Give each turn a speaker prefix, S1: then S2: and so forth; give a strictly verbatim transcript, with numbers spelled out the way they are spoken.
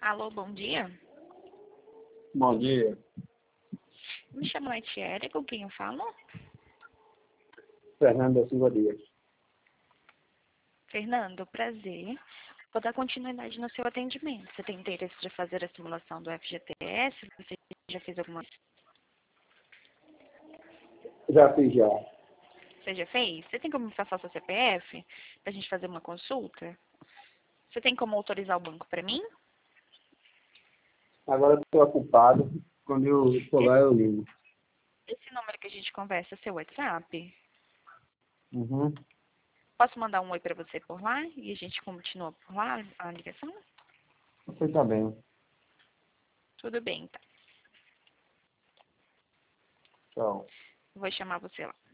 S1: Alô, bom dia.
S2: Bom dia.
S1: Me chamo Etienne, com quem eu falo?
S2: Fernando da Silva Dias.
S1: Fernando, prazer. Vou dar continuidade no seu atendimento. Você tem interesse de fazer a simulação do F G T S? Você já fez alguma...
S2: Já fiz já.
S1: Você já fez? Você tem como me passar seu C P F para a gente fazer uma consulta? Você tem como autorizar o banco para mim?
S2: Agora estou ocupado. Quando eu for lá, eu ligo.
S1: Esse número que a gente conversa é seu WhatsApp?
S2: Uhum.
S1: Posso mandar um oi para você por lá e a gente continua por lá a ligação?
S2: Você tá bem.
S1: Tudo bem, tá.
S2: Tchau.
S1: Vou chamar você lá.